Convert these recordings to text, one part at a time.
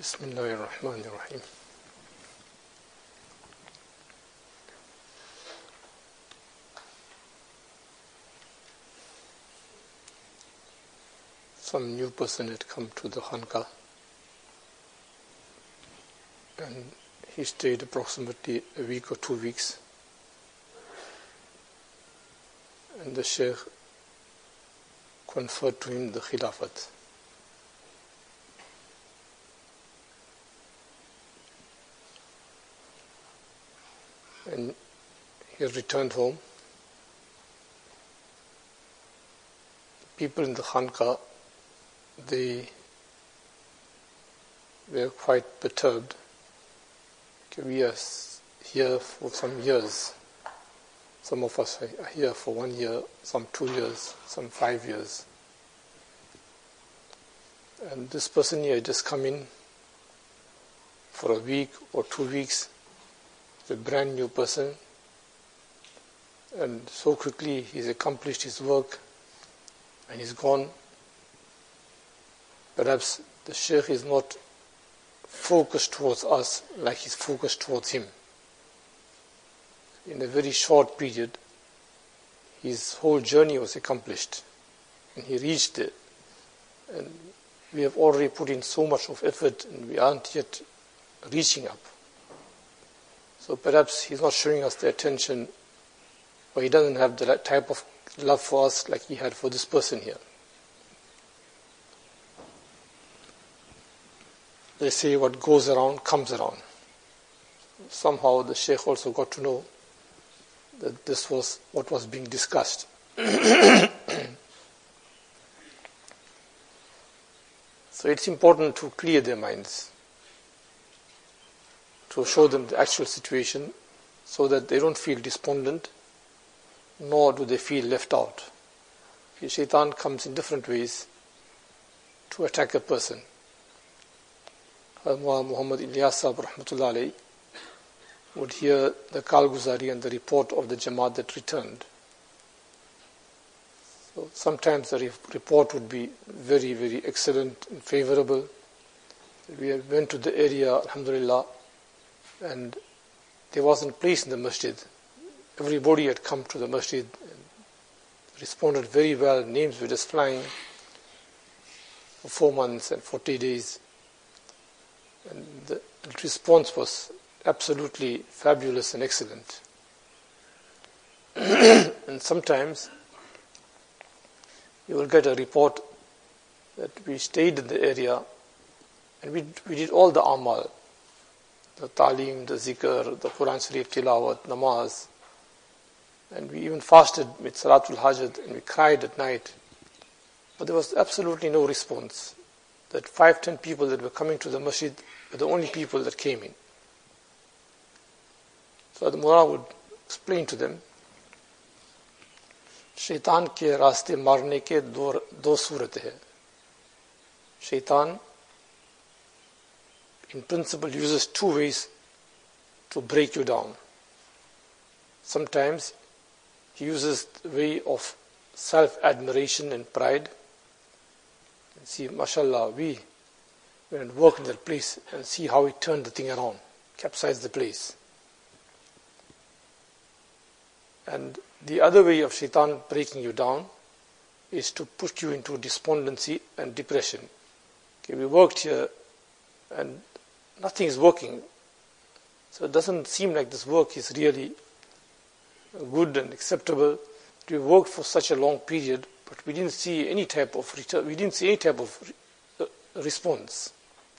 Bismillahirrahmanirrahim. Some new person had come to the Khanqa and he stayed approximately a week or 2 weeks, and the Shaykh conferred to him the Khilafat. And he returned home. People in the Khanqa, they were quite perturbed. We are here for some years. Some of us are here for 1 year, some 2 years, some 5 years. And this person here just come in for a week or 2 weeks, a brand new person, and so quickly he's accomplished his work and he's gone. Perhaps the Shaykh is not focused towards us like he's focused towards him. In a very short period, his whole journey was accomplished and he reached it. And we have already put in so much of effort and we aren't yet reaching up. So perhaps he's not showing us the attention, or he doesn't have the type of love for us like he had for this person here. They say what goes around comes around. Somehow the Shaykh also got to know that this was what was being discussed. So it's important to clear their minds, to show them the actual situation so that they don't feel despondent, nor do they feel left out. Shaitan comes in different ways to attack a person. Muhammad Ilyas rahmatullah alayhi would hear the Kalguzari and the report of the Jamaat that returned. So sometimes the report would be very, very excellent and favorable. We went to the area, alhamdulillah, and there wasn't a place in the masjid. Everybody had come to the masjid and responded very well. Names were just flying for 4 months and 40 days. And the response was absolutely fabulous and excellent. And sometimes you will get a report that we stayed in the area and we did all the amal, the ta'lim, the zikr, the Quran Sharif tilawat, namaz, and we even fasted with Salatul Hajat and we cried at night. But there was absolutely no response. That 5-10 people that were coming to the masjid were the only people that came in. So the Mullah would explain to them, Shaitan ke raste marne ke do surat hai. Shaitan in principle uses 2 ways to break you down. Sometimes he uses the way of self-admiration and pride. And see, mashallah, we went and worked in that place and see how he turned the thing around, capsized the place. And the other way of Shaitan breaking you down is to put you into despondency and depression. Okay, we worked here and nothing is working. So it doesn't seem like this work is really good and acceptable. We worked for such a long period, but we didn't see any type of return. We didn't see any type of response.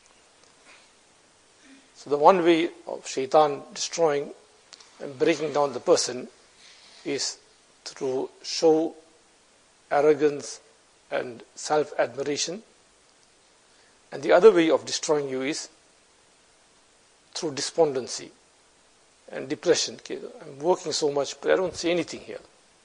So the one way of Shaitan destroying and breaking down the person is to show arrogance and self-admiration. And the other way of destroying you is through despondency and depression. Okay, I'm working so much, but I don't see anything here.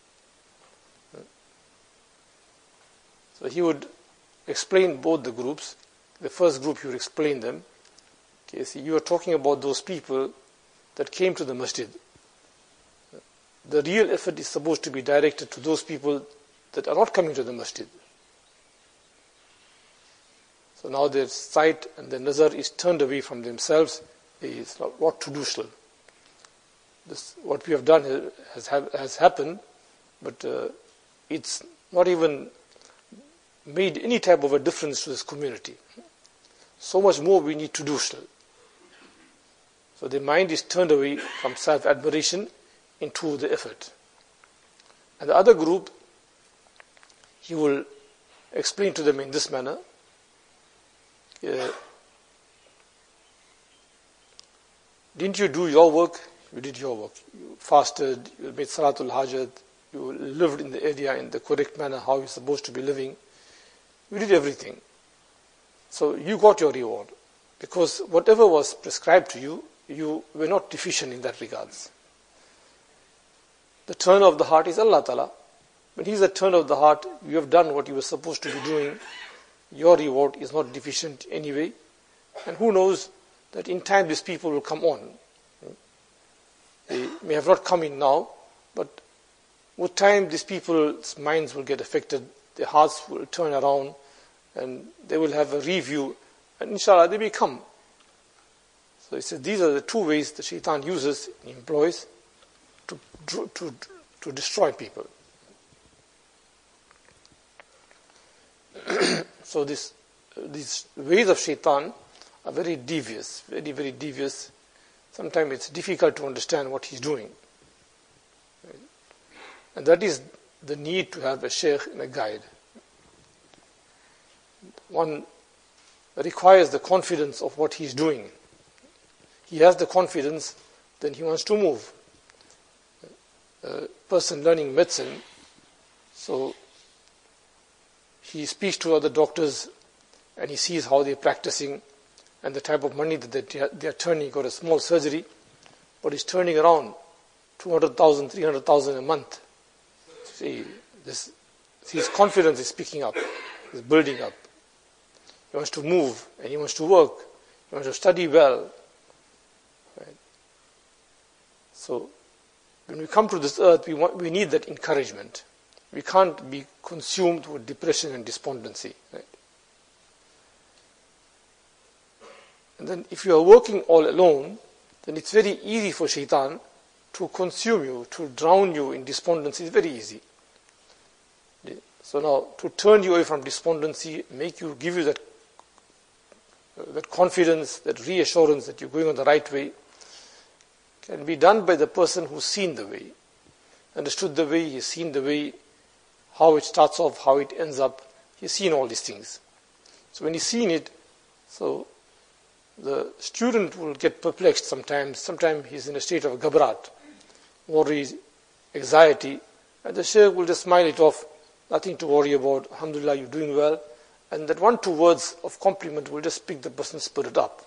So he would explain both the groups. The first group, he would explain them. Okay, see, you are talking about those people that came to the masjid. The real effort is supposed to be directed to those people that are not coming to the masjid. So now their sight and their nazar is turned away from themselves. Is what to do still. This, what we have done has happened, but it's not even made any type of a difference to this community. So much more we need to do still. So the mind is turned away from self-admiration into the effort. And the other group, he will explain to them in this manner. Didn't you do your work? You did your work. You fasted, you made Salatul Hajat, you lived in the area in the correct manner, how you're supposed to be living. You did everything. So you got your reward. Because whatever was prescribed to you, you were not deficient in that regards. The turn of the heart is Allah Ta'ala. When He is the turn of the heart, you have done what you were supposed to be doing. Your reward is not deficient anyway. And who knows that in time these people will come on. They may have not come in now, but with time these people's minds will get affected, their hearts will turn around, and they will have a review, and inshallah they may come. So he said these are the two ways the shaitan uses, he employs to destroy people. So these ways of shaitan are very devious, very, very devious. Sometimes it's difficult to understand what he's doing. And that is the need to have a sheikh and a guide. One requires the confidence of what he's doing. He has the confidence, then he wants to move. A person learning medicine, so he speaks to other doctors and he sees how they're practicing and the type of money that they are turning. He got a small surgery, but he's turning around 200,000, 300,000 a month. See, his confidence is picking up, is building up. He wants to move and he wants to work. He wants to study well. Right? So, when we come to this earth, we need that encouragement. We can't be consumed with depression and despondency. Right? And then if you are working all alone, then it's very easy for shaitan to consume you, to drown you in despondency. It's very easy. So now, to turn you away from despondency, give you that confidence, that reassurance that you're going on the right way, can be done by the person who's seen the way, understood the way, he's seen the way, how it starts off, how it ends up. He's seen all these things. So when he's seen it, so the student will get perplexed sometimes. Sometimes he's in a state of ghabrat, worry, anxiety, and the shaykh will just smile it off. Nothing to worry about. Alhamdulillah, you're doing well. And that 1-2 words of compliment will just pick the person's spirit up.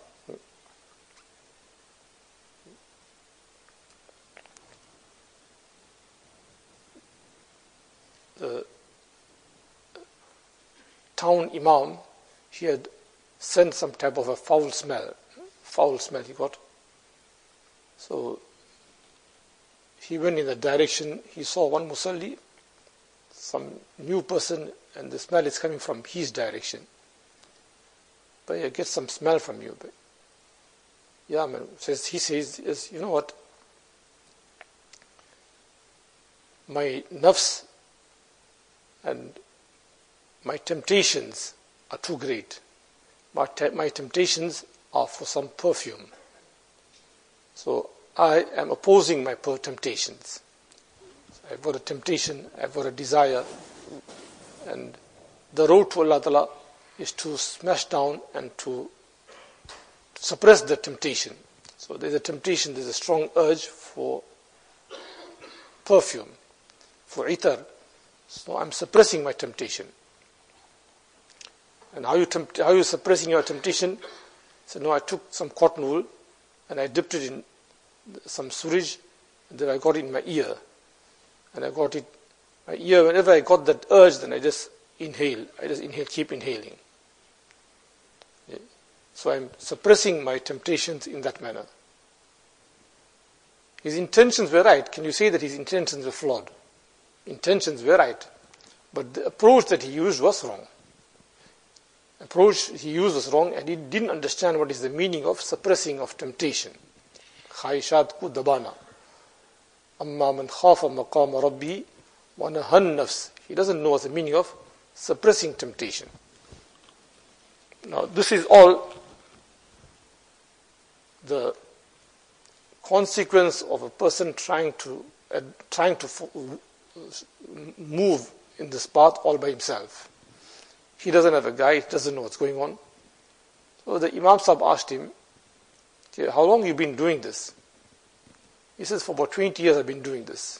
The town imam, he had sent some type of a foul smell he got. So he went in that direction. He saw one musalli, some new person, and the smell is coming from his direction. But I get some smell from you. But yeah, man. He says, yes, you know what? My nafs and my temptations are too great. My temptations are for some perfume. So I am opposing my temptations. I've got a temptation, I've got a desire, and the road to Allah Ta'ala is to smash down and to suppress the temptation. So there's a temptation, there's a strong urge for perfume, for itar. So I'm suppressing my temptation. And how are you suppressing your temptation? So no, I took some cotton wool and I dipped it in some suraj, and then I got it in my ear. And I got it, my ear, whenever I got that urge, then I just inhale. Keep inhaling. Yeah. So I'm suppressing my temptations in that manner. His intentions were right. Can you say that his intentions were flawed? Intentions were right. But the approach that he used was wrong. approach he used was wrong, and he didn't understand what is the meaning of suppressing of temptation. Khaishat ku dabana. Amma man khafa maqama rabbi wa nahan nafs. He doesn't know what's the meaning of suppressing temptation. Now, this is all the consequence of a person trying to move in this path all by himself. He doesn't have a guide, doesn't know what's going on. So the Imam Sahib asked him, how long have you been doing this? He says, for about 20 years I've been doing this.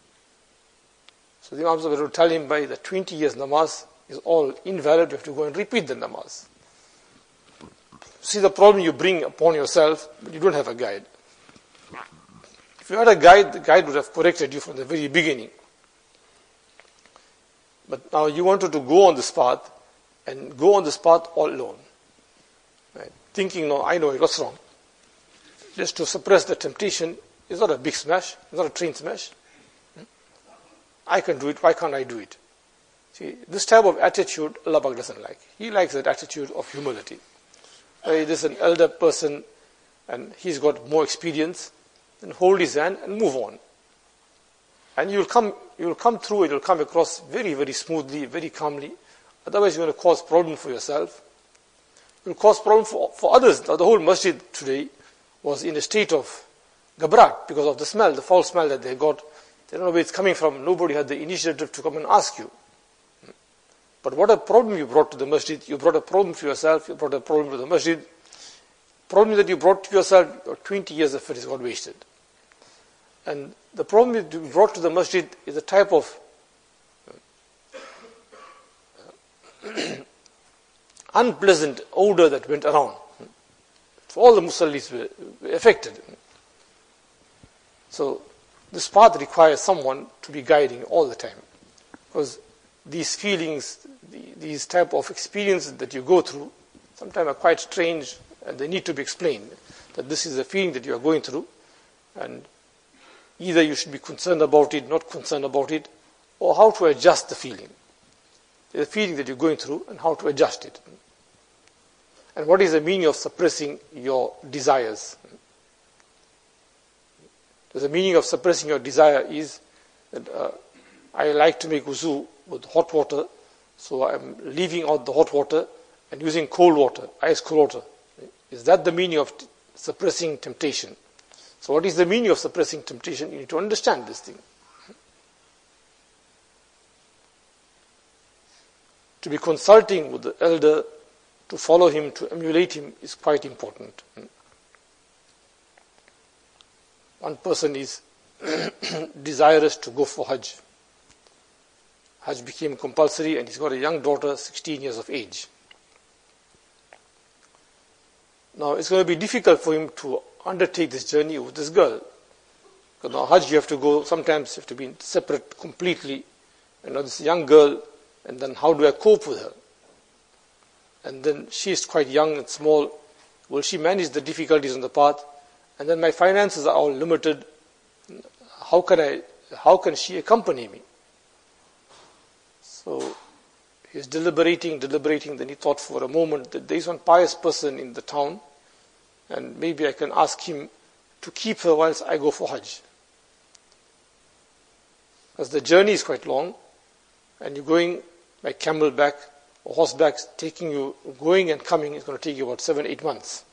So the Imam Sahib will tell him, by the 20 years namaz is all invalid, you have to go and repeat the namaz. See the problem you bring upon yourself, but you don't have a guide. If you had a guide, the guide would have corrected you from the very beginning. But now you wanted to go on this path, and go on this path all alone. Right? Thinking, no, I know it, what's wrong? Just to suppress the temptation is not a big smash, it's not a train smash. I can do it, why can't I do it? See, this type of attitude Allah Pak doesn't like. He likes that attitude of humility. There's an elder person and he's got more experience, then hold his hand and move on. And you'll come through it, you'll come across very, very smoothly, very calmly. Otherwise you're going to cause problem for yourself. You'll cause problem for others. Now the whole masjid today was in a state of gabrat because of the smell, the foul smell that they got. They don't know where it's coming from. Nobody had the initiative to come and ask you. But what a problem you brought to the masjid. You brought a problem to yourself, you brought a problem to the masjid. Problem that you brought to yourself, 20 years of it is got wasted. And the problem that you brought to the masjid is a type of unpleasant odor that went around. So all the musallis were affected. So this path requires someone to be guiding all the time. Because these feelings, these type of experiences that you go through, sometimes are quite strange and they need to be explained. That this is a feeling that you are going through, and either you should be concerned about it, not concerned about it, or how to adjust the feeling. The feeling that you're going through and how to adjust it. And what is the meaning of suppressing your desires? The meaning of suppressing your desire is that I like to make wuzu with hot water, so I'm leaving out the hot water and using cold water, ice cold water. Is that the meaning of suppressing temptation? So what is the meaning of suppressing temptation? You need to understand this thing. To be consulting with the elder, to follow him, to emulate him is quite important. One person is desirous to go for Hajj. Hajj became compulsory and he's got a young daughter, 16 years of age. Now it's going to be difficult for him to undertake this journey with this girl. Because now Hajj you have to go, sometimes you have to be separate completely. And now this young girl, and then how do I cope with her? And then she is quite young and small. Will she manage the difficulties on the path? And then my finances are all limited. How can she accompany me? So he's deliberating, then he thought for a moment that there is one pious person in the town, and maybe I can ask him to keep her whilst I go for Hajj. Because the journey is quite long, and you're going by camelback or horseback, taking you, going and coming is going to take you about 7-8 months.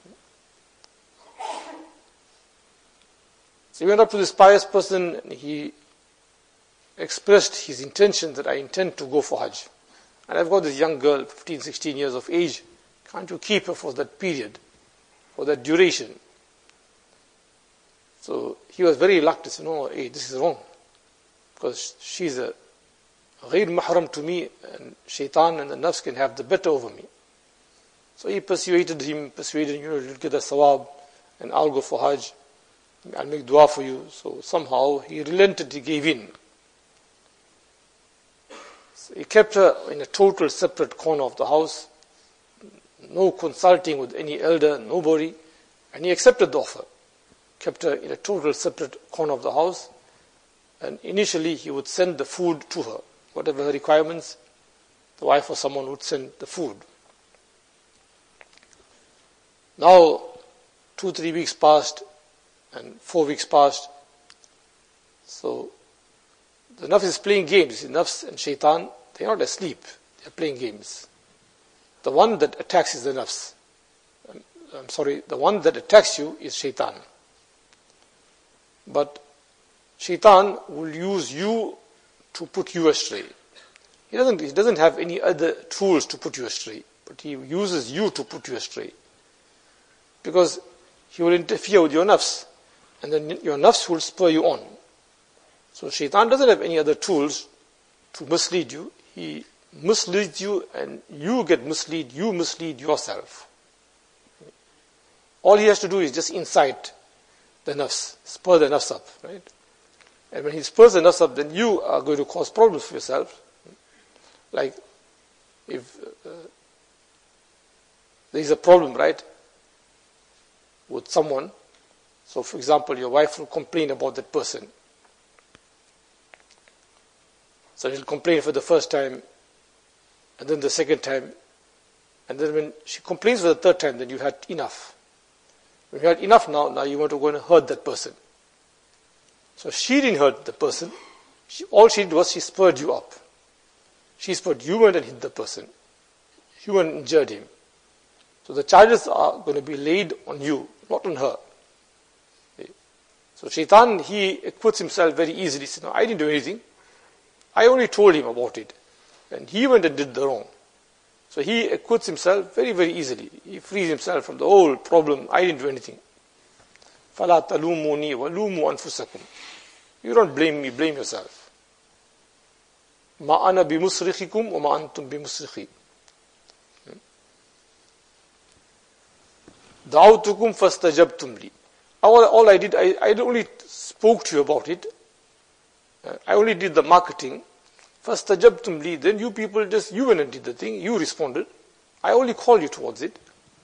So he went up to this pious person, and he expressed his intention that I intend to go for Hajj. And I've got this young girl, 15, 16 years of age. Can't you keep her for that period, for that duration? So he was very reluctant. He said, no, hey, this is wrong. Because she's a ghair mahram to me, and shaitan and the nafs can have the better over me. So he persuaded him, you'll get a sawab, and I'll go for Hajj. I'll make dua for you. So somehow he relented, he gave in. So he kept her in a total separate corner of the house, no consulting with any elder, nobody, and he accepted the offer. Kept her in a total separate corner of the house, and initially he would send the food to her. Whatever her requirements, the wife or someone would send the food. Now, 2-3 weeks passed and 4 weeks passed. So, the nafs is playing games. Nafs and shaitan, they are not asleep. They are playing games. The one that attacks is the nafs. The one that attacks you is shaitan. But shaitan will use you to put you astray. He doesn't have any other tools to put you astray, but he uses you to put you astray. Because he will interfere with your nafs, and then your nafs will spur you on. So shaitan doesn't have any other tools to mislead you. He misleads you and you get misled, you mislead yourself. All he has to do is just incite the nafs, spur the nafs up, right? And when he spurs the nafs up, then you are going to cause problems for yourself. Like, if there is a problem, right, with someone, so for example, your wife will complain about that person. So she'll complain for the first time, and then the second time, and then when she complains for the third time, then you had enough. When you had enough now you want to go and hurt that person. So she didn't hurt the person. All she did was she spurred you up. She spurred you went and hit the person. You went and injured him. So the charges are going to be laid on you, not on her. So shaitan, he acquits himself very easily. He says, no, I didn't do anything. I only told him about it. And he went and did the wrong. So he acquits himself very, very easily. He frees himself from the whole problem. I didn't do anything. فَلَا تَلُومُونِي وَلُومُوا أَنفُسَكُمْ. You don't blame me, blame yourself. مَا أَنَا بِمُصْرِخِكُمْ وَمَا أَنْتُمْ بِمُصْرِخِي. دَعَوْتُكُمْ فَاسْتَجَبْتُمْ لِي. All I did, I only spoke to you about it. I only did the marketing. فَاسْتَجَبْتُمْ لِي. Then you people you went and did the thing. You responded. I only called you towards it.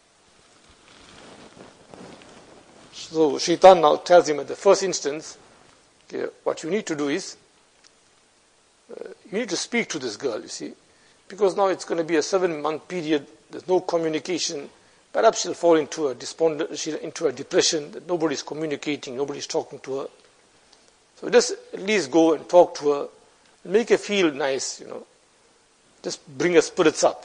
So shaitan now tells him at the first instance, okay, what you need to do is, you need to speak to this girl, you see. Because now it's going to be a 7-month period. There's no communication. Perhaps she'll fall into a depression, that nobody's communicating, nobody's talking to her. So just at least go and talk to her, make her feel nice, just bring her spirits up.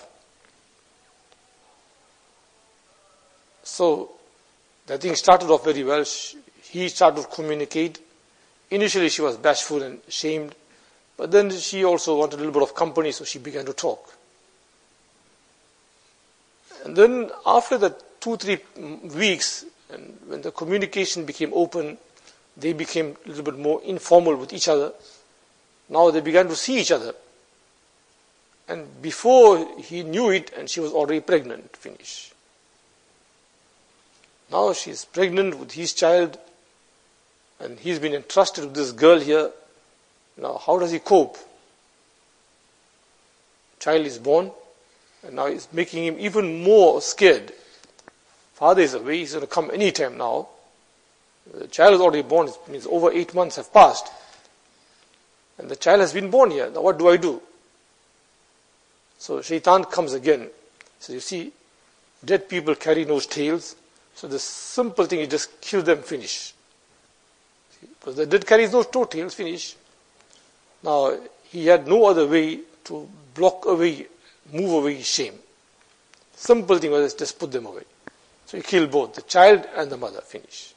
So that thing started off very well. He started to communicate. Initially she was bashful and ashamed, but then she also wanted a little bit of company, so she began to talk. And then after that 2-3 weeks, and when the communication became open, they became a little bit more informal with each other. Now they began to see each other. And before he knew it, and she was already pregnant, finish. Now she's pregnant with his child, and he's been entrusted with this girl here. Now how does he cope? Child is born, and now it's making him even more scared. Father is away, he's going to come anytime now. The child is already born, it means over 8 months have passed. And the child has been born here. Now what do I do? So shaitan comes again. So you see, dead people carry no tails. So the simple thing is just kill them, finish. Because the dead carries no tails, finish. Now he had no other way to block away, move away his shame. Simple thing was just put them away. So he killed both, the child and the mother, finish.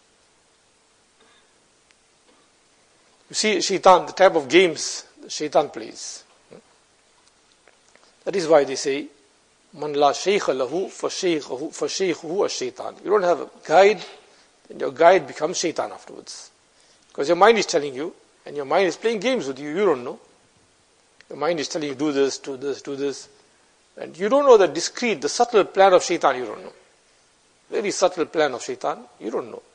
You see, shaitan, the type of games the shaitan plays. That is why they say, Man la shaykha lahu fashaykhuhu ash-shaitan. You don't have a guide, then your guide becomes shaitan afterwards. Because your mind is telling you, and your mind is playing games with you, you don't know. Your mind is telling you, do this, do this, do this. And you don't know the discreet, the subtle plan of shaitan, you don't know. Very subtle plan of shaitan, you don't know.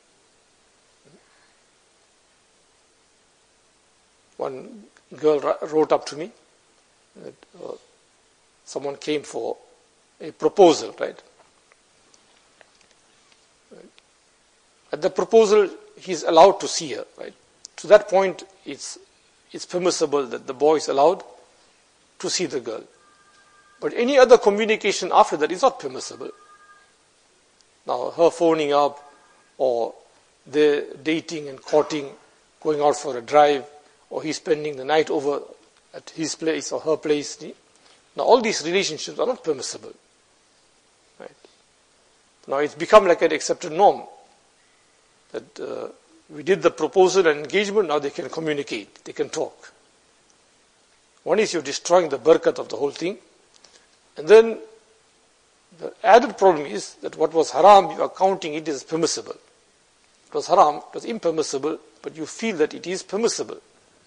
One girl wrote up to me that someone came for a proposal, right? At the proposal, he's allowed to see her, right? To that point, it's permissible that the boy is allowed to see the girl. But any other communication after that is not permissible. Now, her phoning up, or they're dating and courting, going out for a drive, or he's spending the night over at his place or her place. Now, all these relationships are not permissible. Right? Now, it's become like an accepted norm that we did the proposal and engagement, now they can communicate, they can talk. One is you're destroying the barakat of the whole thing. And then the added problem is that what was haram, you are counting it as permissible. It was haram, it was impermissible, but you feel that it is permissible.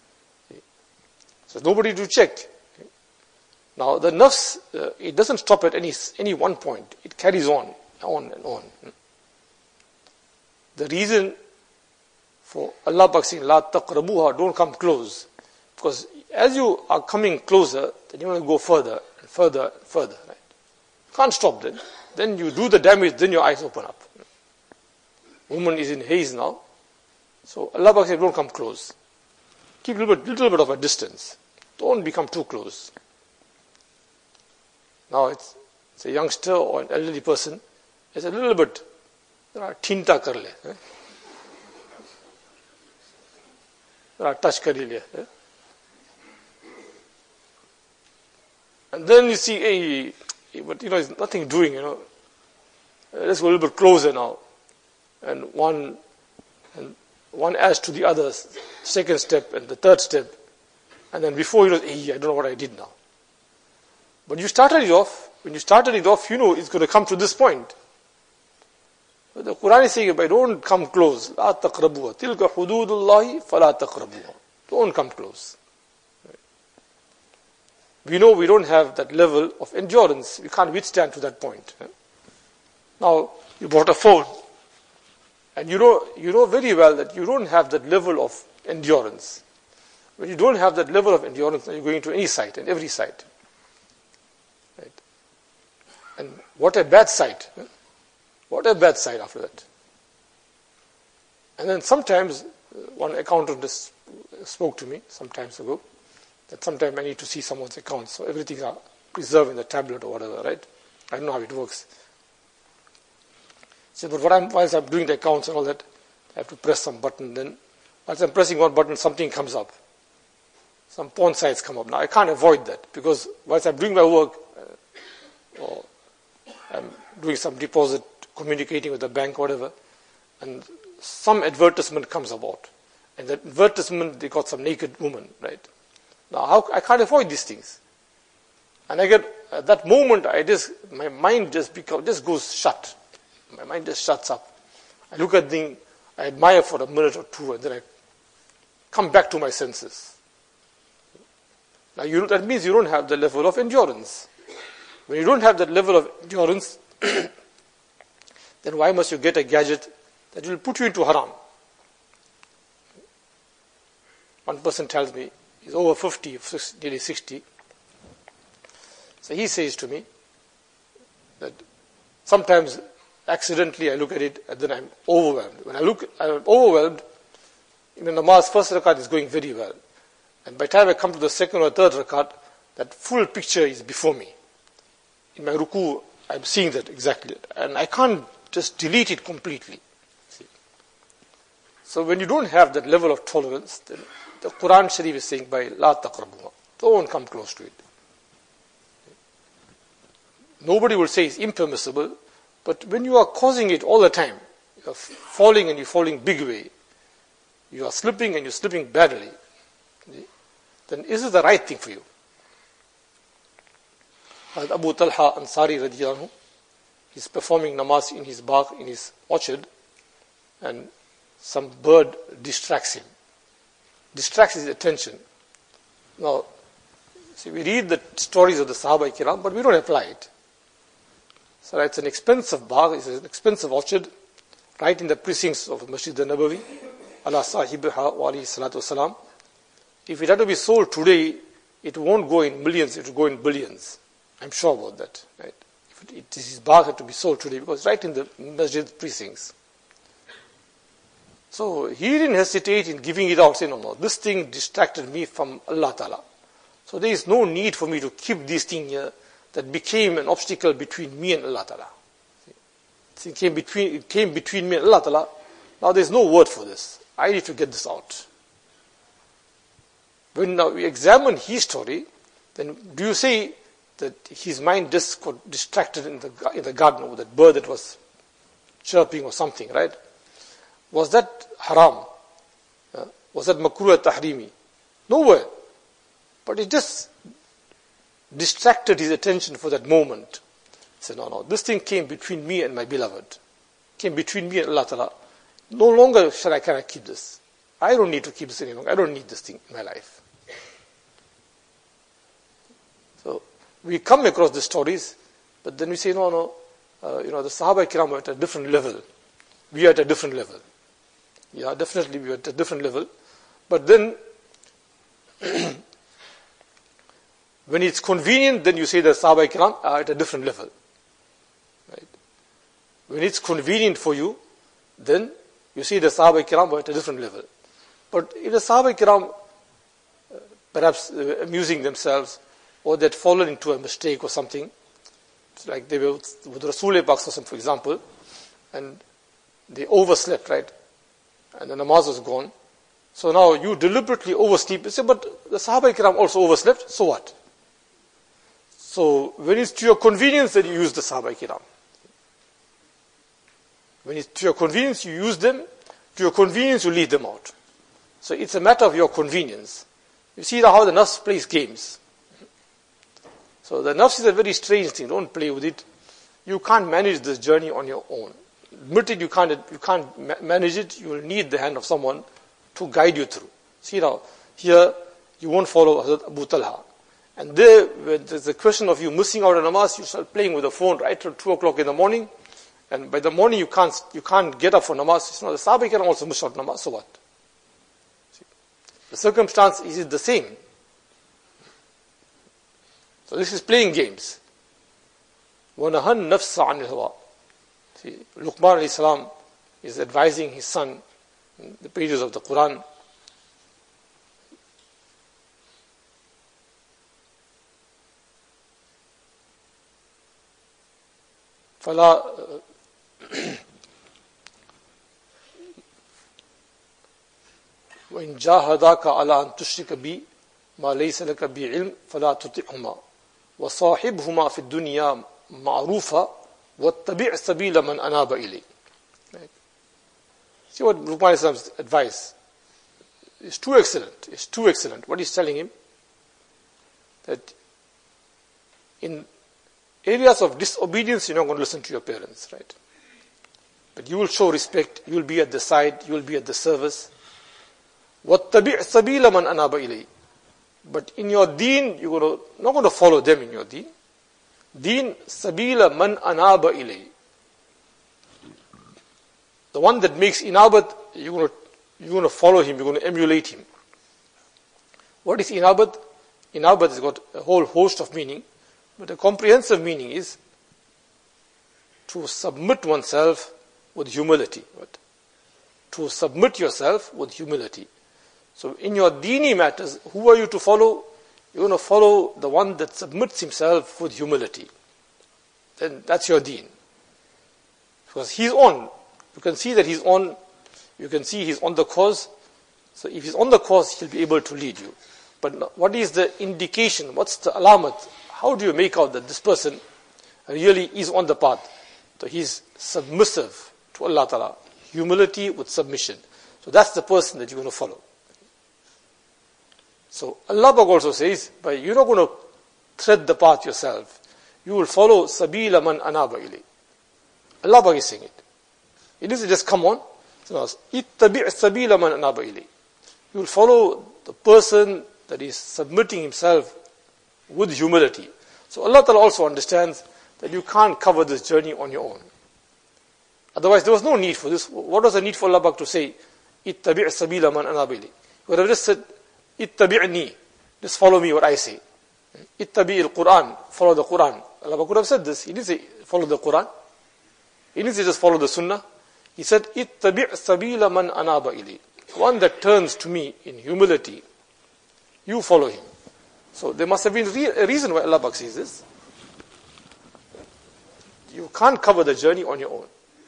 So nobody to check. Now the nafs, it doesn't stop at any one point. It carries on and on. The reason for Allah Pak saying, La taqrabuha, don't come close. Because as you are coming closer, then you want to go further and further and further. Right? Can't stop then. Then you do the damage, then your eyes open up. Woman is in haze now. So Allah Pak said, don't come close. Keep a little bit of a distance. Don't become too close. Now it's a youngster or an elderly person. It's a little bit, tinta kar le. Touch kar liya. And then you see, hey, but it's nothing doing, Let's go a little bit closer now. And one adds to the other, second step and the third step. And then before you know, hey, I don't know what I did now. But when you started it off, you know it's going to come to this point. But the Quran is saying, don't come close. La taqrabuha. Tilka hududullahi fala taqrabuha. Don't come close. We know we don't have that level of endurance. We can't withstand to that point. Now, you bought a phone. And you know very well that you don't have that level of endurance. When you don't have that level of endurance, then you're going to any site and every site. Right? And what a bad sight. What a bad sight after that. And then sometimes, one accountant just spoke to me some times ago, that sometimes I need to see someone's account, so everything are preserved in the tablet or whatever, right? I don't know how it works. So, but whilst I'm doing the accounts and all that, I have to press some button. Then, whilst I'm pressing one button, something comes up. Some porn sites come up. Now, I can't avoid that because whilst I'm doing my work, or I'm doing some deposit, communicating with the bank, whatever, and some advertisement comes about. And that advertisement, they got some naked woman, right? Now, I can't avoid these things. And I get, at that moment, my mind just goes shut. My mind just shuts up. I look at things, I admire for a minute or two, and then I come back to my senses. Now, that means you don't have the level of endurance. When you don't have that level of endurance, then why must you get a gadget that will put you into haram? One person tells me, he's over 50, nearly 60. So he says to me that sometimes accidentally I look at it and then I'm overwhelmed. When I'm overwhelmed, in the namaz, first rakat is going very well. And by the time I come to the second or third rakat, that full picture is before me. In my ruku, I'm seeing that exactly. And I can't just delete it completely. See? So when you don't have that level of tolerance, then the Quran Sharif is saying by La taqrabuha. Don't come close to it. Nobody will say it's impermissible, but when you are causing it all the time, you are falling and you're falling big way, you are slipping and you're slipping badly, then is it the right thing for you? Abu Talha Ansari radiallahu anhu, he's performing namaz in his bagh, in his orchard, and some bird distracts him. Distracts his attention. Now, see, we read the stories of the Sahaba Kiram, but we don't apply it. So it's an expensive bagh, it's an expensive orchard, right in the precincts of Masjid al-Nabawi, ala sahibha wa alayhi salatu wasalam. If it had to be sold today, it won't go in millions, it will go in billions. I'm sure about that. Right? If his bagh had to be sold today, because it's right in the Masjid precincts. So he didn't hesitate in giving it out, saying, no, this thing distracted me from Allah Ta'ala. So there is no need for me to keep this thing here that became an obstacle between me and Allah Ta'ala. It came between me and Allah Ta'ala. Now there's no word for this. I need to get this out. When now we examine his story, then do you say that his mind just got distracted in the garden with that bird that was chirping or something, right? Was that haram? Was that makruh tahrimi? Nowhere. But it just distracted his attention for that moment. He said, no, this thing came between me and my beloved. Came between me and Allah Ta'ala. No longer can I keep this. I don't need to keep this any longer. I don't need this thing in my life. So we come across the stories, but then we say, no, the Sahaba Kiram were at a different level. We are at a different level. Yeah, definitely we are at a different level. But then, when it's convenient, then you say the Sahaba Kiram are at a different level. Right? When it's convenient for you, then you see the Sahaba Kiram were at a different level. But if the Sahaba Kiram perhaps amusing themselves, or they'd fallen into a mistake or something, it's like they were with Rasul Pak, for example, and they overslept, right? And the namaz was gone. So now you deliberately oversleep. You say, but the Sahaba Kiram also overslept, so what? So when it's to your convenience, then you use the Sahaba Kiram. When it's to your convenience, you use them. To your convenience, you leave them out. So it's a matter of your convenience. You see how the nafs plays games. So the nafs is a very strange thing. Don't play with it. You can't manage this journey on your own. Admitted you can't manage it. You will need the hand of someone to guide you through. See now, here you won't follow Hazrat Abu Talha. And there, when there's a question of you missing out on namaz, you start playing with the phone right till 2 o'clock in the morning. And by the morning you can't get up for namaz. It's not, the Sahaba can also miss out namaz, so what? See, the circumstance is the same. So this is playing games. وَنَهَا النَّفْسَ عَنِ الْهَوَىٰ. See, Luqman alayhi salam is advising his son in the pages of the Quran. فَلَا وَإِنْ جَاهَدَاكَ عَلَىٰ أَن تُشْرِكَ بِي مَا لَيْسَ لَكَ بِي عِلْمٍ فَلَا تُطِعْهُمَا وَصَاحِبْهُمَا فِي الدُّنْيَا مَعْرُوفًا وَاتَّبِعْ سَبِيلَ مَنْ أَنَابَ إِلَيْهِ. See what Luqman Islam's advice is too excellent. It's too excellent. What he's telling him, that in areas of disobedience, you're not going to listen to your parents, right? But you will show respect. You will be at the side. You will be at the service. وَاتَّبِعْ سَبِيلَ مَنْ أَنَابَ إِلَيْهِ. But in your deen, you're not going to follow them in your deen. Deen sabila man anaba ilay. The one that makes inabat, you're going to follow him, you're going to emulate him. What is inabat? Inabat has got a whole host of meaning, but a comprehensive meaning is to submit oneself with humility. Right? To submit yourself with humility. So in your deeni matters, who are you to follow? You're going to follow the one that submits himself with humility. Then that's your deen. Because he's on. You can see that he's on. You can see he's on the cause. So if he's on the cause, he'll be able to lead you. But what is the indication? What's the alamat? How do you make out that this person really is on the path? So he's submissive to Allah Ta'ala. Humility with submission. So that's the person that you're going to follow. So Allah also says, but you're not going to tread the path yourself. You will follow sabila man anaba ilay. Allah is saying it. It doesn't just come on. Ittabi' sabila man anaba ilay. You will follow the person that is submitting himself with humility. So Allah Ta'ala also understands that you can't cover this journey on your own. Otherwise there was no need for this. What was the need for Allah to say, Ittabi' sabila man anaba ilay? He would have just said, Ittabi'ni, just follow me what I say. Ittabi' al-Quran, follow the Quran. Allah could have said this. He didn't say follow the Quran. He didn't say just follow the Sunnah. He said, Ittabi' sabila man anaba ilay. One that turns to me in humility, you follow him. So there must have been a reason why Allah says this. You can't cover the journey on your own.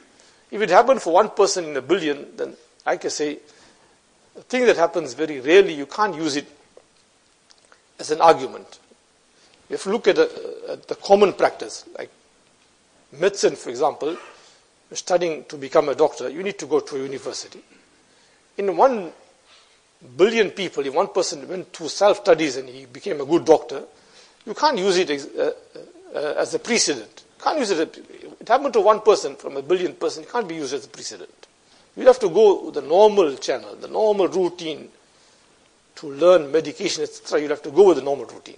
If it happened for one person in a billion, then I can say, a thing that happens very rarely, you can't use it as an argument. If you look at the common practice, like medicine, for example, studying to become a doctor, you need to go to a university. In 1 billion people, if one person went through self-studies and he became a good doctor, you can't use it as a precedent. Can't use it. It happened to one person from a billion person. It can't be used as a precedent. You have to go with the normal channel, the normal routine to learn medication, etc. You have to go with the normal routine.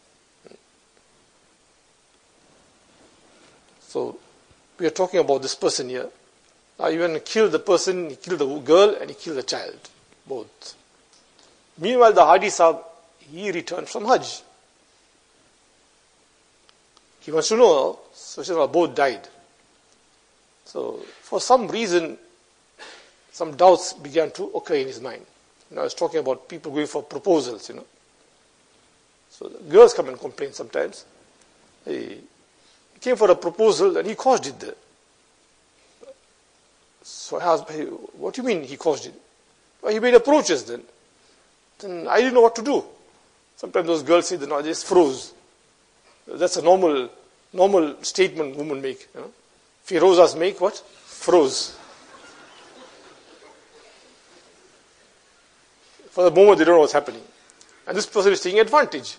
So we are talking about this person here. Now he went and killed the person, he killed the girl, and he killed the child, both. Meanwhile, the Hadi Sahib, he returned from Hajj. He wants to know, so both died. So for some reason, some doubts began to occur in his mind. I was talking about people going for proposals, So the girls come and complain sometimes. He came for a proposal and he caused it there. So I asked, what do you mean he caused it? Well, he made approaches then. Then I didn't know what to do. Sometimes those girls say, no, I just froze. That's a normal statement women make. Firozas make what? Froze. For the moment they don't know what's happening. And this person is taking advantage.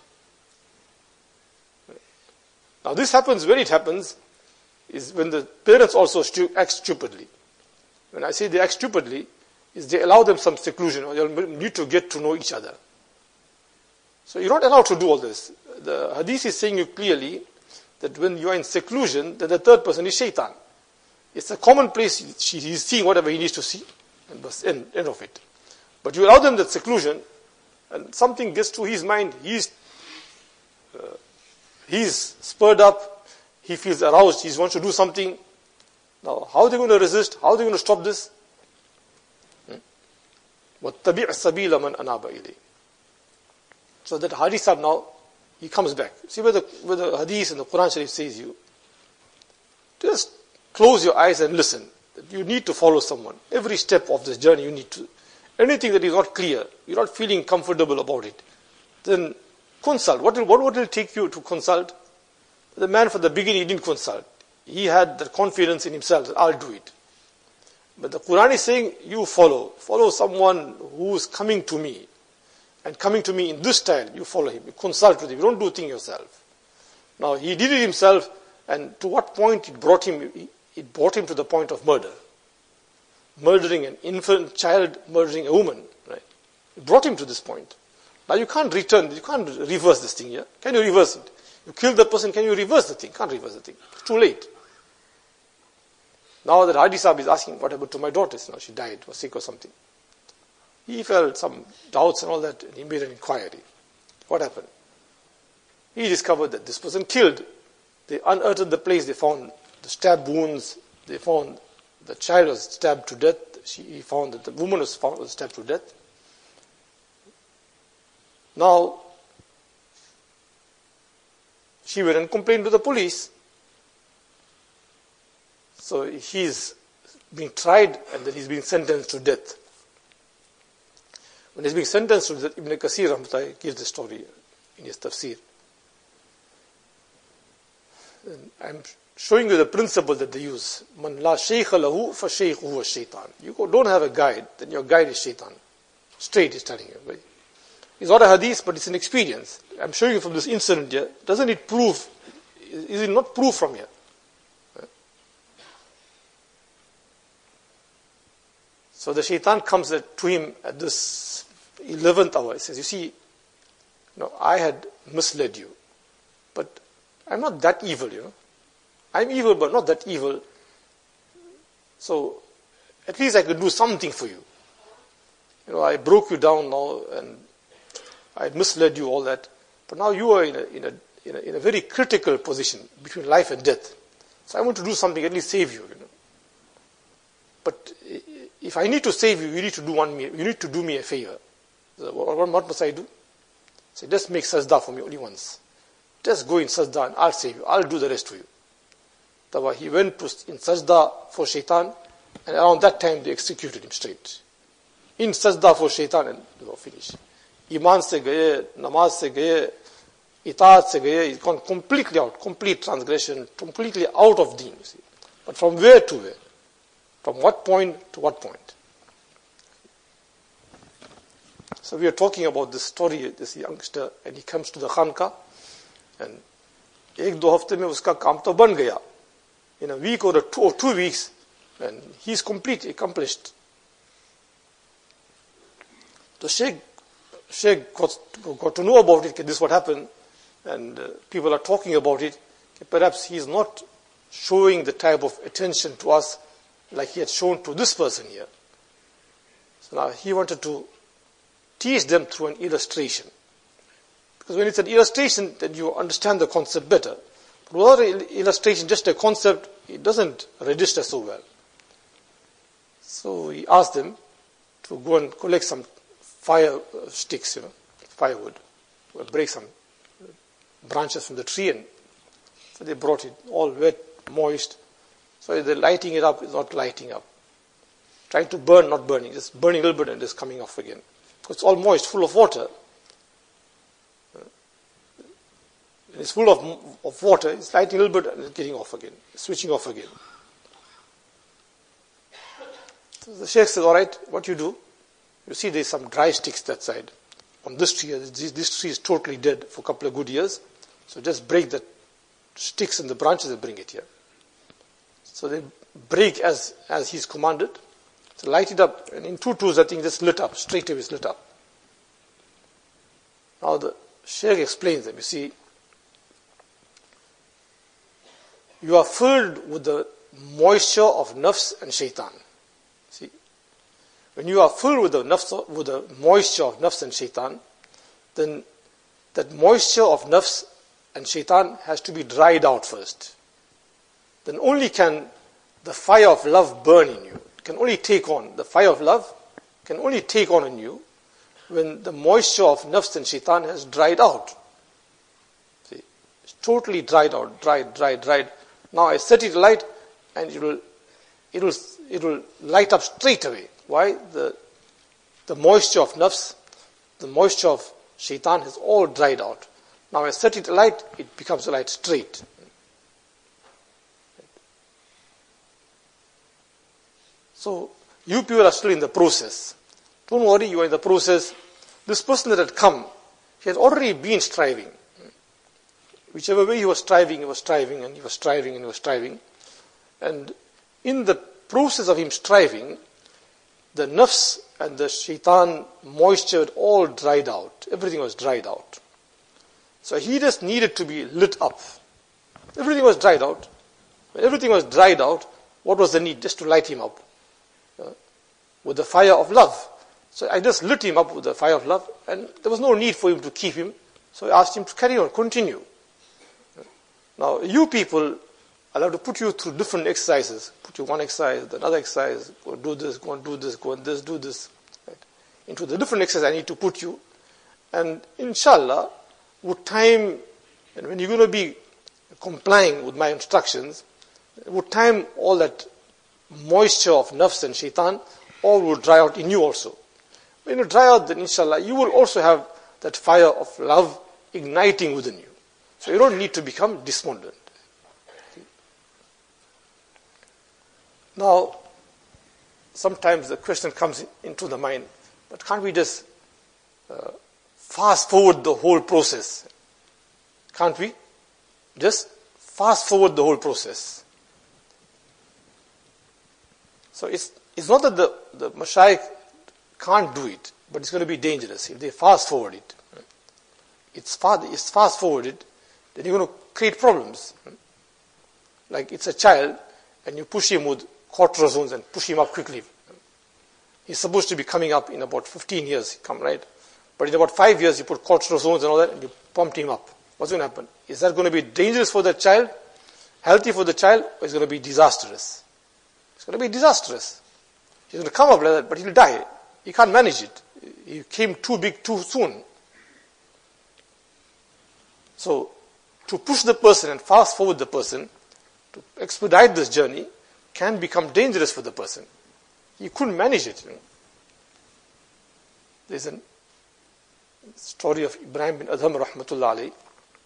Now this happens, when it happens, is when the parents also act stupidly. When I say they act stupidly, is they allow them some seclusion, or they need to get to know each other. So you're not allowed to do all this. The hadith is saying you clearly that when you are in seclusion, that the third person is shaitan. It's a common place, he's seeing whatever he needs to see, and that's end of it. But you allow them that seclusion, and something gets to his mind, he's spurred up, he feels aroused, he wants to do something. Now, how are they going to resist? How are they going to stop this? وَاتَّبِعْ سَبِيلَ مَنْ أَنَابَ إِلَيْهِ. So that Hadi Sahib now, he comes back. See where the hadith and the Quran Sharif says you, just close your eyes and listen. You need to follow someone. Every step of this journey you need to. Anything that is not clear, you're not feeling comfortable about it, then consult. What will it take you to consult? The man from the beginning, he didn't consult. He had the confidence in himself that I'll do it. But the Quran is saying, you follow someone who's coming to me, and coming to me in this style, you follow him, you consult with him, you don't do things yourself. Now, he did it himself, and to what point it brought him to the point of murder. Murdering an infant child, murdering a woman, right? It brought him to this point. Now you can't reverse this thing here. Can you reverse it? You kill the person, can you reverse the thing? Can't reverse the thing. It's too late. Now that Hadi Sahib is asking, what happened to my daughter? Now she died, was sick or something. He felt some doubts and all that, and he made an inquiry. What happened? He discovered that this person killed. They unearthed the place, they found the stab wounds, they found the child was stabbed to death. He found that the woman was stabbed to death. Now, she went and complained to the police. So he's being tried and then he's being sentenced to death. When he's being sentenced to death, Ibn Kathir Rahmatullah gives the story in his tafsir. And I'm showing you the principle that they use. Man la shaykha lahu fa shaykhuhu ash-shaytan. You don't have a guide, then your guide is shaitan. Straight is telling you. Right? It's not a hadith, but it's an experience. I'm showing you from this incident here. Doesn't it prove? Is it not proof from here? Right? So the shaitan comes to him at this 11th hour. He says, you see, I had misled you, but I'm not that evil, I'm evil, but not that evil. So, at least I could do something for you. I broke you down now, and I misled you, all that. But now you are in a very critical position between life and death. So I want to do something, at least save you. But if I need to save you, you need to do me a favor. So what must I do? Say, just make sajda for me only once. Just go in sajda and I'll save you. I'll do the rest for you. He went in sajda for shaitan, And around that time, they executed him straight. In sajda for shaitan, and they were finished. Iman se gaye, namaz se gaye, itaat se gaye, he's gone completely out, complete transgression, completely out of deen, you see. But from where to where? From what point to what point? So we are talking about this story, this youngster, and he comes to the khanka, and ek do hafte mein uska kaam to ban gaya. In a week or 2 weeks, and he's completely accomplished. The Sheikh got to know about it, this is what happened, and people are talking about it. Perhaps he's not showing the type of attention to us like he had shown to this person here. So now he wanted to teach them through an illustration. Because when it's an illustration, then you understand the concept better. But without an illustration, just a concept, it doesn't register so well. So he asked them to go and collect some fire sticks, firewood. We'll break some branches from the tree, and so they brought it all wet, moist. So they're lighting it up, it's not lighting up. Trying to burn, not burning, just burning a little bit and just coming off again. Because it's all moist, full of water. It's full of water, it's lighting a little bit and it's getting off again, switching off again. So the Sheikh says, all right, what you do? You see there's some dry sticks that side. On this tree, this tree is totally dead for a couple of good years. So just break the sticks and the branches and bring it here. So they break as he's commanded. So light it up, and in 2 tools, I think just lit up, straight away it's lit up. Now the Shaykh explains them. You see, you are filled with the moisture of nafs and shaitan. See, when you are filled with the moisture of nafs and shaitan, then that moisture of nafs and shaitan has to be dried out first. Then only can the fire of love burn in you. It can only take on, the fire of love can only take on in you when the moisture of nafs and shaitan has dried out. See, it's totally dried out, dried. Now I set it alight, and it will light up straight away. Why? The moisture of nafs, the moisture of shaitan has all dried out. Now I set it alight, it becomes alight straight. So you people are still in the process. Don't worry, you are in the process. This person that had come, he had already been striving. Whichever way he was striving, and he was striving. And in the process of him striving, the nafs and the shaitan moisture had all dried out. Everything was dried out. So he just needed to be lit up. Everything was dried out. When everything was dried out, what was the need? Just to light him up with the fire of love. So I just lit him up with the fire of love, and there was no need for him to keep him. So I asked him to carry on, continue. Now, you people, I'll have to put you through different exercises. Put you one exercise, another exercise, go do this, go and do this, go and this, do this. Right? Into the different exercises I need to put you. And inshallah, with time, and when you're going to be complying with my instructions, with time, all that moisture of nafs and shaitan, all will dry out in you also. When you dry out, then inshallah, you will also have that fire of love igniting within you. So you don't need to become despondent. Now, sometimes the question comes into the mind, but can't we just fast forward the whole process? Can't we? Just fast forward the whole process. So it's not that the mashayikh can't do it, but it's going to be dangerous if they fast forward it. It's fast forwarded, then you're going to create problems. Like it's a child, and you push him with cortisones and push him up quickly. He's supposed to be coming up in about 15 years, right? But in about 5 years, you put cortisones and all that, and you pumped him up. What's going to happen? Is that going to be dangerous for the child, healthy for the child, or is it going to be disastrous? It's going to be disastrous. He's going to come up like that, but he'll die. He can't manage it. He came too big too soon. So, to push the person and fast forward the person, to expedite this journey, can become dangerous for the person. He couldn't manage it. There's a story of Ibrahim bin Adham rahmatullah alayhi,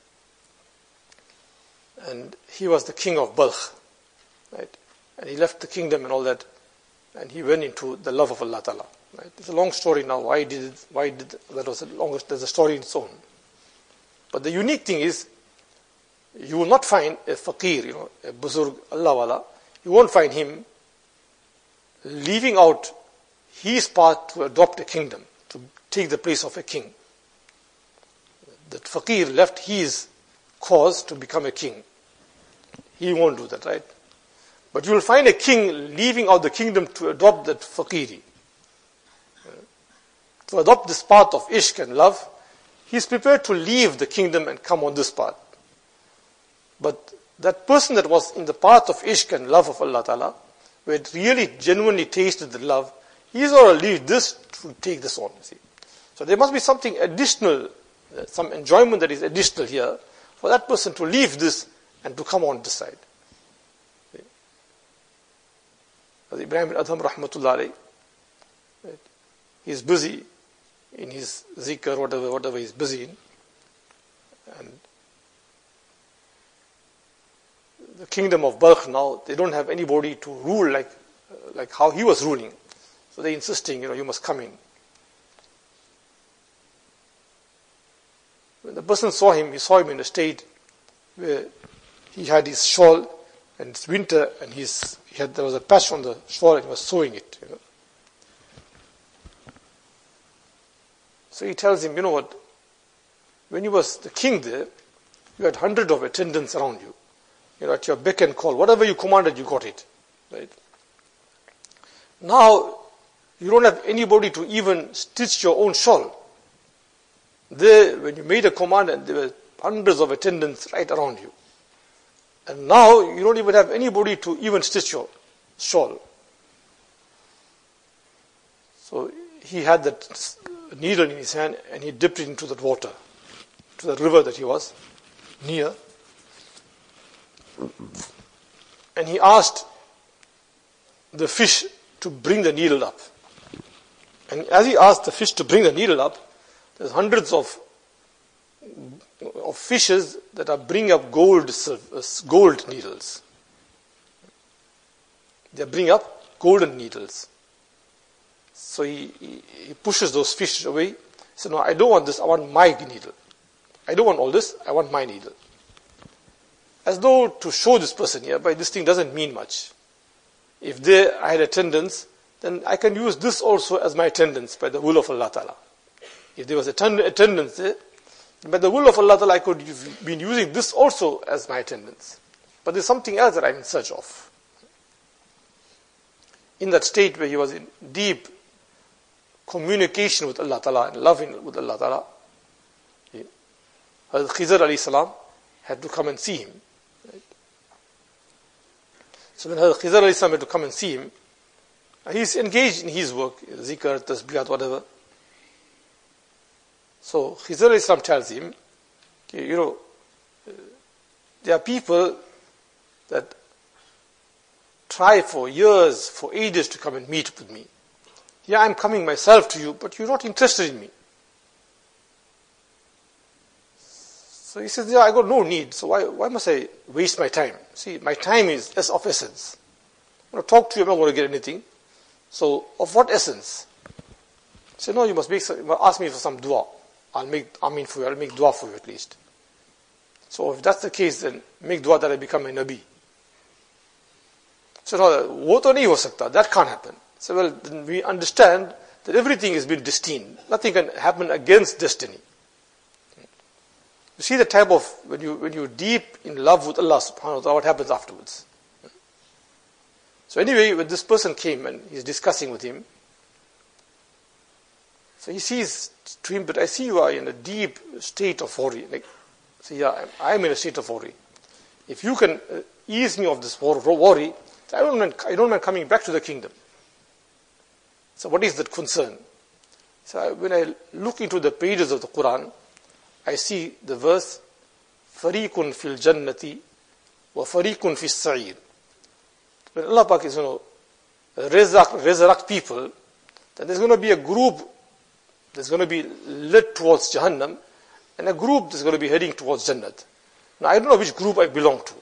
and he was the king of Balkh, right? And he left the kingdom and all that, and he went into the love of Allah Ta'ala. Right? It's a long story now. Why did that was the longest? There's a story in its own. But the unique thing is, you will not find a faqir, a buzurg, Allah wala. You won't find him leaving out his part to adopt a kingdom, to take the place of a king. The faqir left his cause to become a king. He won't do that, right? But you will find a king leaving out the kingdom to adopt that faqiri. To adopt this path of ishq and love, he is prepared to leave the kingdom and come on this path. But that person that was in the path of ishq and love of Allah Ta'ala, where it really genuinely tasted the love, he is going to leave this to take this on. See? So there must be something additional, some enjoyment that is additional here, for that person to leave this and to come on this side. As Ibrahim bin Adham rahmatullah alayhi, right? He is busy in his zikr, whatever he is busy in. And the kingdom of Balkh now, they don't have anybody to rule like how he was ruling. So they're insisting, you must come in. When the person saw him, he saw him in a state where he had his shawl, and it's winter, and there was a patch on the shawl, and he was sewing it. So he tells him, you know what? When you was the king there, you had hundreds of attendants around you. At your beck and call. Whatever you commanded, you got it. Right? Now, you don't have anybody to even stitch your own shawl. There, when you made a command, and there were hundreds of attendants right around you. And now, you don't even have anybody to even stitch your shawl. So, he had that needle in his hand, and he dipped it into that water, to the river that he was near. And he asked the fish to bring the needle up. And as he asked the fish to bring the needle up, there's hundreds of fishes that are bringing up gold needles. They bring up golden needles. So he pushes those fish away. He said, no, I don't want this, I want my needle. I don't want all this, I want my needle. As though to show this person here, but this thing doesn't mean much. If I had attendance, then I can use this also as my attendance by the will of Allah Ta'ala. If there was attendance there, by the will of Allah Ta'ala, I could have been using this also as my attendance. But there's something else that I'm in search of. In that state where he was in deep communication with Allah Ta'ala and loving with Allah Ta'ala, Hazrat Khizr alayhi salam had to come and see him. So when Hazrat Khizr alayhi salam had to come and see him, he's engaged in his work, zikr, tasbihat, whatever. So Khizr alayhi salam tells him, there are people that try for years, for ages to come and meet with me. Yeah, I'm coming myself to you, but you're not interested in me. So he says, yeah, I got no need, so why must I waste my time? See, my time is of essence. I'm going to talk to you, I'm not going to get anything. So, of what essence? He said, no, you must ask me for some dua. I'll make amin for you, I'll make dua for you at least. So if that's the case, then make dua that I become a Nabi. So no, wo to nahi ho sakta, that can't happen. So well, then we understand that everything has been destined. Nothing can happen against destiny. You see the type of, when you're deep in love with Allah subhanahu wa ta'ala, what happens afterwards. So anyway, when this person came and he's discussing with him, so he says to him, but I see you are in a deep state of worry. So yeah, I'm in a state of worry. If you can ease me of this worry, I don't mind coming back to the kingdom. So what is that concern? So when I look into the pages of the Quran, I see the verse, فَرِيقٌ فِي الْجَنَّةِ وَفَرِيقٌ فِي السَّعِيرِ. when Allah Pak is going to resurrect people, then there's going to be a group that's going to be led towards Jahannam, and a group that's going to be heading towards Jannat. Now I don't know which group I belong to.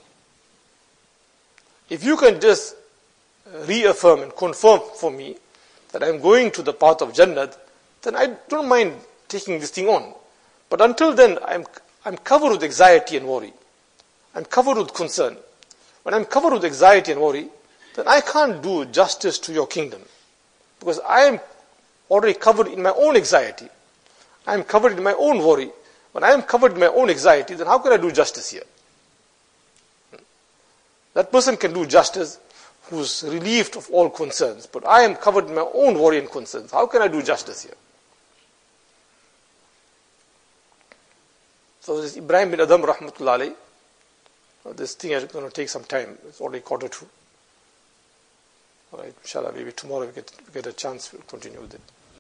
If you can just reaffirm and confirm for me that I'm going to the path of Jannat, then I don't mind taking this thing on. But until then, I'm covered with anxiety and worry. I'm covered with concern. When I'm covered with anxiety and worry, then I can't do justice to your kingdom. Because I am already covered in my own anxiety. I am covered in my own worry. When I am covered in my own anxiety, then how can I do justice here? That person can do justice who's relieved of all concerns. But I am covered in my own worry and concerns. How can I do justice here? So this Ibrahim bin Adham rahmatullah alayhi, this thing is going to take some time. It's already 1:45. All right, inshallah, maybe tomorrow we get a chance, we'll continue with it.